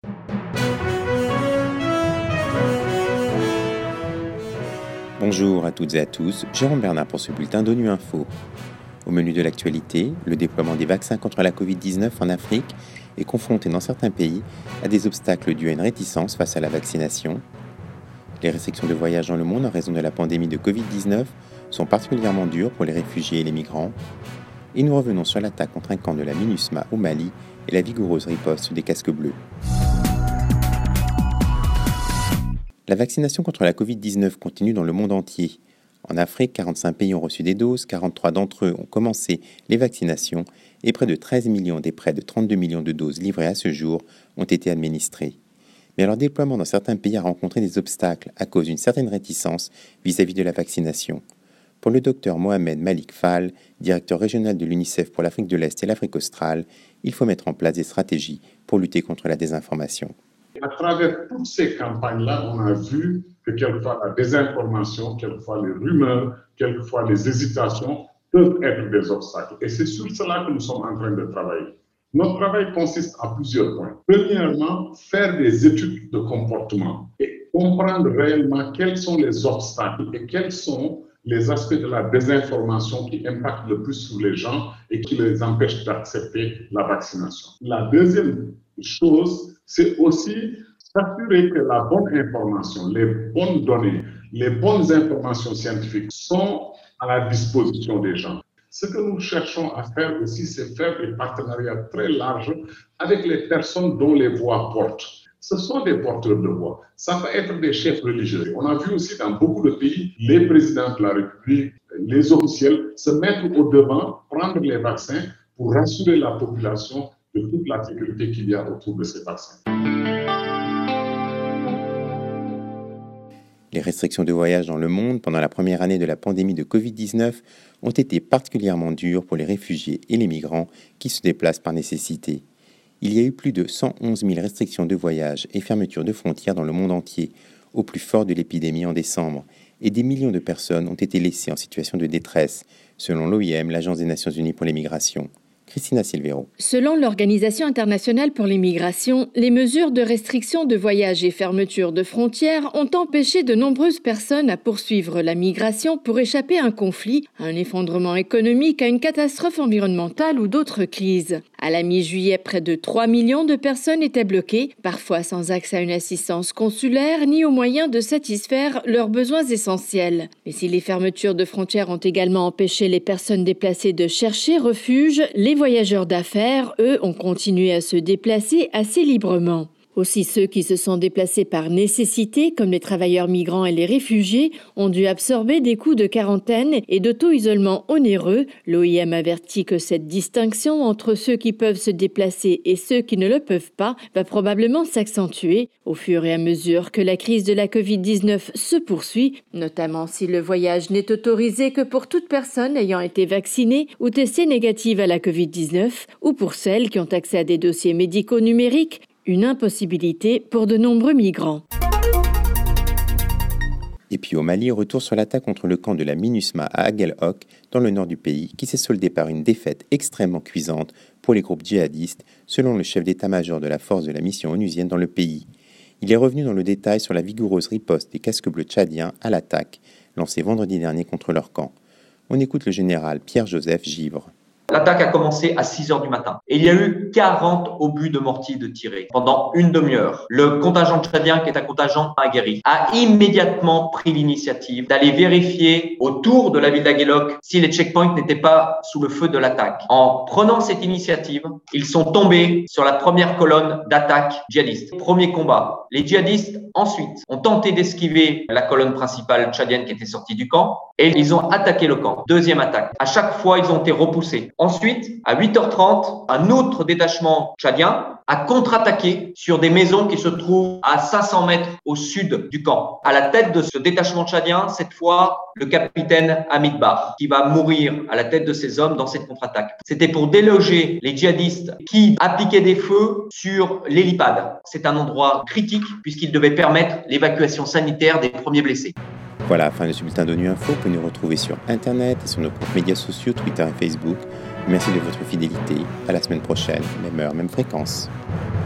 Bonjour à toutes et à tous, Jérôme Bernard pour ce bulletin d'ONU Info. Au menu de l'actualité, le déploiement des vaccins contre la Covid-19 en Afrique est confronté dans certains pays à des obstacles dus à une réticence face à la vaccination. Les restrictions de voyage dans le monde en raison de la pandémie de Covid-19 sont particulièrement dures pour les réfugiés et les migrants. Et nous revenons sur l'attaque contre un camp de la MINUSMA au Mali et la vigoureuse riposte des casques bleus. La vaccination contre la Covid-19 continue dans le monde entier. En Afrique, 45 pays ont reçu des doses, 43 d'entre eux ont commencé les vaccinations et près de 13 millions des près de 32 millions de doses livrées à ce jour ont été administrées. Mais leur déploiement dans certains pays a rencontré des obstacles à cause d'une certaine réticence vis-à-vis de la vaccination. Pour le docteur Mohamed Malik Fall, directeur régional de l'UNICEF pour l'Afrique de l'Est et l'Afrique australe, il faut mettre en place des stratégies pour lutter contre la désinformation. À travers toutes ces campagnes-là, on a vu que quelquefois la désinformation, quelquefois les rumeurs, quelquefois les hésitations peuvent être des obstacles. Et c'est sur cela que nous sommes en train de travailler. Notre travail consiste à plusieurs points. Premièrement, faire des études de comportement et comprendre réellement quels sont les obstacles et quels sont les aspects de la désinformation qui impactent le plus sur les gens et qui les empêchent d'accepter la vaccination. La deuxième chose, c'est aussi s'assurer que la bonne information, les bonnes données, les bonnes informations scientifiques sont à la disposition des gens. Ce que nous cherchons à faire aussi, c'est faire des partenariats très larges avec les personnes dont les voix portent. Ce sont des porteurs de voix. Ça peut être des chefs religieux. On a vu aussi dans beaucoup de pays, les présidents de la République, les officiels se mettre au devant, prendre les vaccins pour rassurer la population de toute la sécurité qu'il y a autour de ces vaccins. Les restrictions de voyage dans le monde pendant la première année de la pandémie de Covid-19 ont été particulièrement dures pour les réfugiés et les migrants qui se déplacent par nécessité. Il y a eu plus de 111 000 restrictions de voyage et fermetures de frontières dans le monde entier, au plus fort de l'épidémie en décembre, et des millions de personnes ont été laissées en situation de détresse, selon l'OIM, l'Agence des Nations Unies pour les migrations. Christina Silvero. Selon l'Organisation internationale pour les migrations, les mesures de restriction de voyage et fermeture de frontières ont empêché de nombreuses personnes à poursuivre la migration pour échapper à un conflit, à un effondrement économique, à une catastrophe environnementale ou d'autres crises. À la mi-juillet, près de 3 millions de personnes étaient bloquées, parfois sans accès à une assistance consulaire ni aux moyens de satisfaire leurs besoins essentiels. Mais si les fermetures de frontières ont également empêché les personnes déplacées de chercher refuge, les voyageurs d'affaires, eux, ont continué à se déplacer assez librement. Aussi, ceux qui se sont déplacés par nécessité, comme les travailleurs migrants et les réfugiés, ont dû absorber des coûts de quarantaine et d'auto-isolement onéreux. L'OIM avertit que cette distinction entre ceux qui peuvent se déplacer et ceux qui ne le peuvent pas va probablement s'accentuer au fur et à mesure que la crise de la Covid-19 se poursuit, notamment si le voyage n'est autorisé que pour toute personne ayant été vaccinée ou testée négative à la Covid-19 ou pour celles qui ont accès à des dossiers médicaux numériques. Une impossibilité pour de nombreux migrants. Et puis au Mali, retour sur l'attaque contre le camp de la MINUSMA à Aguelhok, dans le nord du pays, qui s'est soldée par une défaite extrêmement cuisante pour les groupes djihadistes, selon le chef d'état-major de la force de la mission onusienne dans le pays. Il est revenu dans le détail sur la vigoureuse riposte des casques bleus tchadiens à l'attaque, lancée vendredi dernier contre leur camp. On écoute le général Pierre-Joseph Givre. L'attaque a commencé à 6h du matin et il y a eu 40 obus de mortier de tirés pendant une demi-heure. Le contingent tchadien, qui est un contingent aguerri, a immédiatement pris l'initiative d'aller vérifier autour de la ville d'Aguelhok si les checkpoints n'étaient pas sous le feu de l'attaque. En prenant cette initiative, ils sont tombés sur la première colonne d'attaque djihadiste. Premier combat. Les djihadistes, ensuite, ont tenté d'esquiver la colonne principale tchadienne qui était sortie du camp et ils ont attaqué le camp. Deuxième attaque. À chaque fois, ils ont été repoussés. Ensuite, à 8h30, un autre détachement tchadien a contre-attaqué sur des maisons qui se trouvent à 500 mètres au sud du camp. À la tête de ce détachement tchadien, cette fois, le capitaine Hamid Bar, qui va mourir à la tête de ses hommes dans cette contre-attaque. C'était pour déloger les djihadistes qui appliquaient des feux sur l'hélipad. C'est un endroit critique puisqu'il devait permettre l'évacuation sanitaire des premiers blessés. Voilà, fin de ce bulletin d'ONU Info. Vous pouvez nous retrouver sur Internet et sur nos comptes médias sociaux, Twitter et Facebook. Merci de votre fidélité. À la semaine prochaine, même heure, même fréquence.